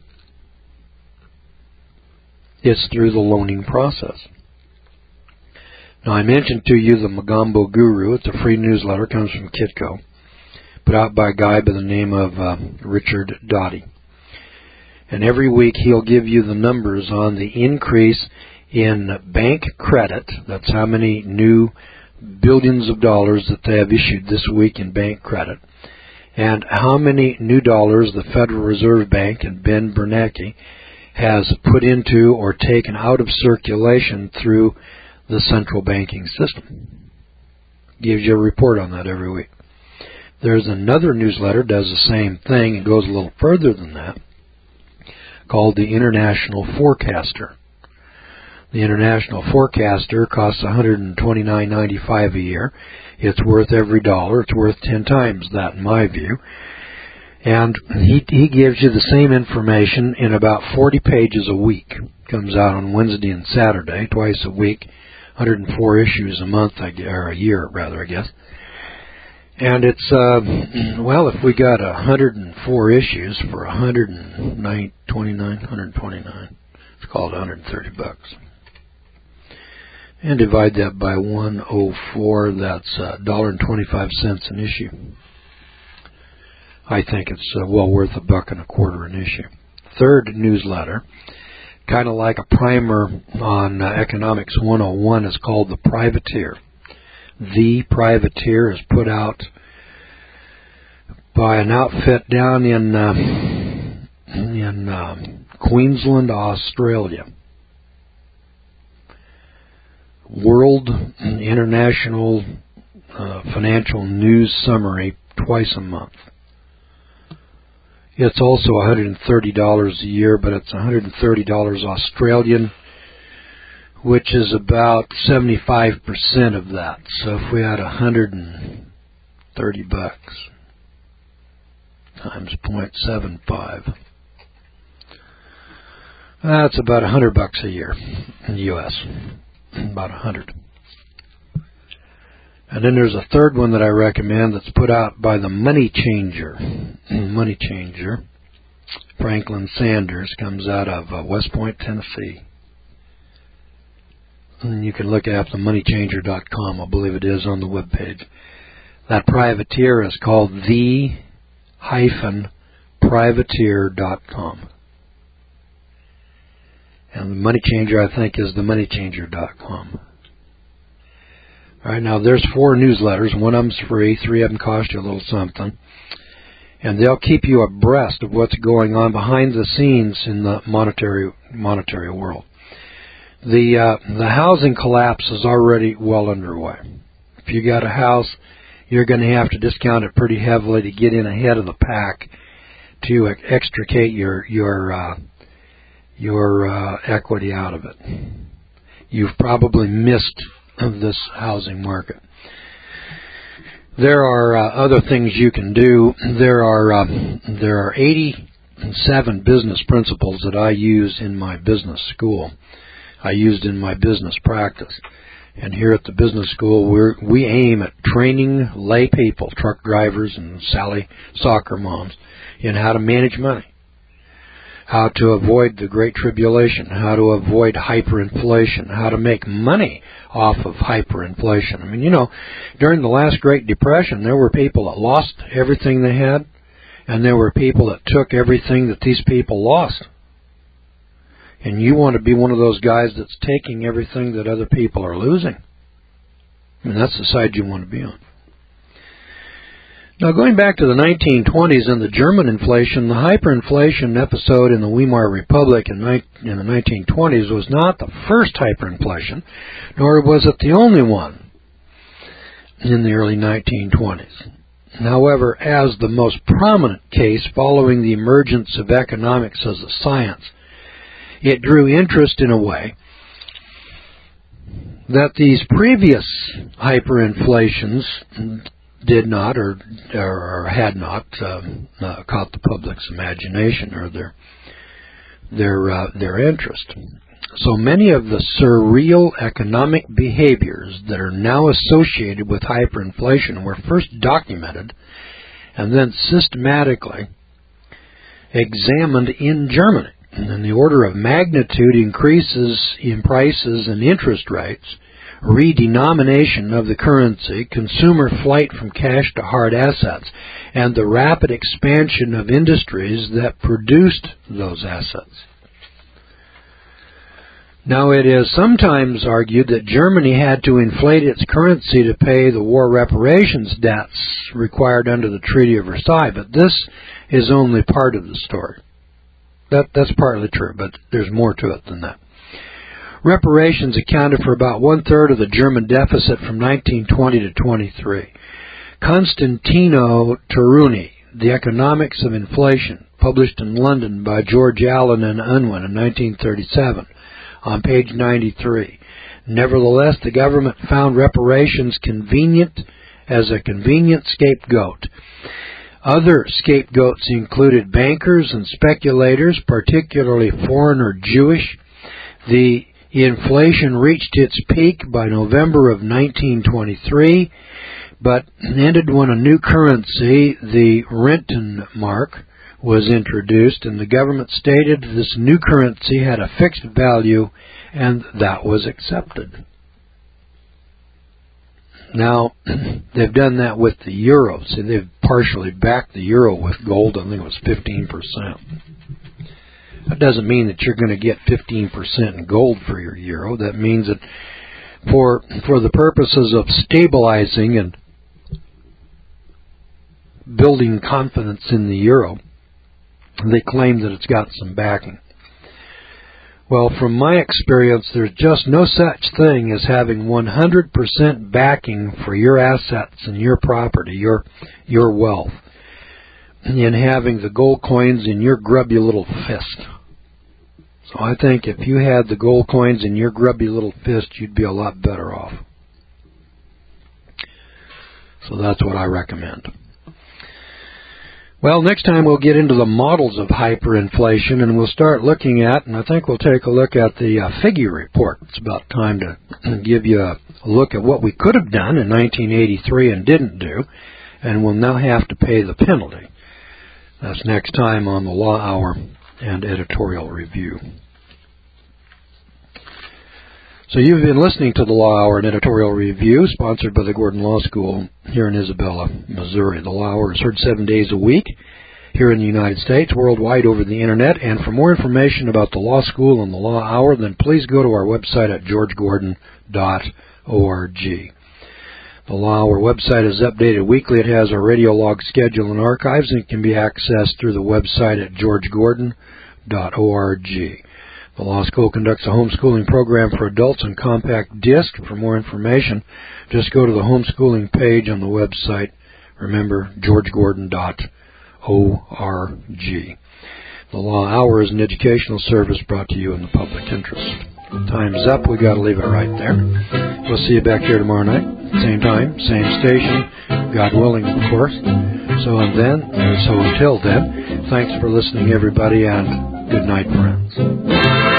is through the loaning process. Now, I mentioned to you the Mogambo Guru. It's a free newsletter. It comes from Kitco, put out by a guy by the name of uh, Richard Doty. And every week he'll give you the numbers on the increase in bank credit. That's how many new billions of dollars that they have issued this week in bank credit, and how many new dollars the Federal Reserve Bank and Ben Bernanke has put into or taken out of circulation through the central banking system. Gives you a report on that every week. There's another newsletter does the same thing and goes a little further than that, called the International Forecaster. The International Forecaster costs one hundred twenty-nine ninety-five a year. It's worth every dollar. It's worth ten times that, in my view. And he he gives you the same information in about forty pages a week. Comes out on Wednesday and Saturday, twice a week. one hundred four issues a month, or a year, rather, I guess. And it's, uh, well, if we got one hundred four issues for one hundred twenty-nine, one hundred twenty-nine, it's called one hundred thirty bucks. And divide that by one hundred four, that's one dollar and twenty-five cents an issue. I think it's uh, well worth a buck and a quarter an issue. Third newsletter, kind of like a primer on uh, Economics one oh one, is called The Privateer. The Privateer is put out by an outfit down in uh, in uh, Queensland, Australia. World International uh, Financial News Summary twice a month. It's also one hundred thirty dollars a year, but it's one hundred thirty dollars Australian, which is about seventy-five percent of that. So if we had one hundred thirty bucks times zero point seven five, that's about one hundred bucks a year in the U S About one hundred. And then there's a third one that I recommend that's put out by the Money Changer. Money Changer. Franklin Sanders, comes out of uh, West Point, Tennessee. And you can look at the money changer dot com, I believe it is, on the webpage. That privateer is called the privateer dot com. And the Money Changer, I think, is the money changer dot com. All right, now there's four newsletters. One of them's free. Three of them cost you a little something. And they'll keep you abreast of what's going on behind the scenes in the monetary monetary world. The uh, the housing collapse is already well underway. If you got a house, you're going to have to discount it pretty heavily to get in ahead of the pack to extricate your your uh, your uh, equity out of it. You've probably missed this housing market. There are uh, other things you can do. There are uh, there are eighty-seven business principles that I use in my business school. I used in my business practice. And here at the business school, we're, we aim at training lay people, truck drivers and Sally soccer moms, in how to manage money, how to avoid the Great Tribulation, how to avoid hyperinflation, how to make money off of hyperinflation. I mean, you know, during the last Great Depression, there were people that lost everything they had, and there were people that took everything that these people lost. And you want to be one of those guys that's taking everything that other people are losing. And that's the side you want to be on. Now, going back to the nineteen twenties and the German inflation, the hyperinflation episode in the Weimar Republic in, in the nineteen twenties was not the first hyperinflation, nor was it the only one in the early nineteen twenties. However, as the most prominent case following the emergence of economics as a science, it drew interest in a way that these previous hyperinflations did not or, or had not uh, uh, caught the public's imagination or their their uh, their interest. So many of the surreal economic behaviors that are now associated with hyperinflation were first documented and then systematically examined in Germany. And the order of magnitude increases in prices and interest rates, redenomination of the currency, consumer flight from cash to hard assets, and the rapid expansion of industries that produced those assets. Now, it is sometimes argued that Germany had to inflate its currency to pay the war reparations debts required under the Treaty of Versailles, but this is only part of the story. That, that's partly true, but there's more to it than that. Reparations accounted for about one-third of the German deficit from nineteen twenty to twenty-three. Constantino Taruni, The Economics of Inflation, published in London by George Allen and Unwin in nineteen thirty-seven, on page ninety-three. Nevertheless, the government found reparations convenient as a convenient scapegoat. Other scapegoats included bankers and speculators, particularly foreign or Jewish. The inflation reached its peak by November of nineteen twenty-three, but ended when a new currency, the Rentenmark, was introduced, and the government stated this new currency had a fixed value, and that was accepted. Now, they've done that with the euro. See, they've partially backed the euro with gold. I think it was fifteen percent. That doesn't mean that you're going to get fifteen percent in gold for your euro. That means that for for the purposes of stabilizing and building confidence in the euro, they claim that it's got some backing. Well, from my experience, there's just no such thing as having one hundred percent backing for your assets and your property, your your wealth, in having the gold coins in your grubby little fist. So I think if you had the gold coins in your grubby little fist, you'd be a lot better off. So that's what I recommend. Well, next time we'll get into the models of hyperinflation, and we'll start looking at, and I think we'll take a look at the uh, Figge report. It's about time to give you a look at what we could have done in nineteen eighty-three and didn't do, and we'll now have to pay the penalty. That's next time on the Law Hour and Editorial Review. So you've been listening to the Law Hour and Editorial Review, sponsored by the Gordon Law School here in Isabella, Missouri. The Law Hour is heard seven days a week here in the United States, worldwide over the Internet. And for more information about the Law School and the Law Hour, then please go to our website at george gordon dot org. The Law Hour website is updated weekly. It has our radio log schedule and archives, and it can be accessed through the website at george gordon dot org. The Law School conducts a homeschooling program for adults on compact disc. For more information, just go to the homeschooling page on the website. Remember, george gordon dot org. The Law Hour is an educational service brought to you in the public interest. Time's up. We got to leave it right there. We'll see you back here tomorrow night, same time, same station, God willing, of course. So and then, so until then, thanks for listening, everybody, and good night, friends.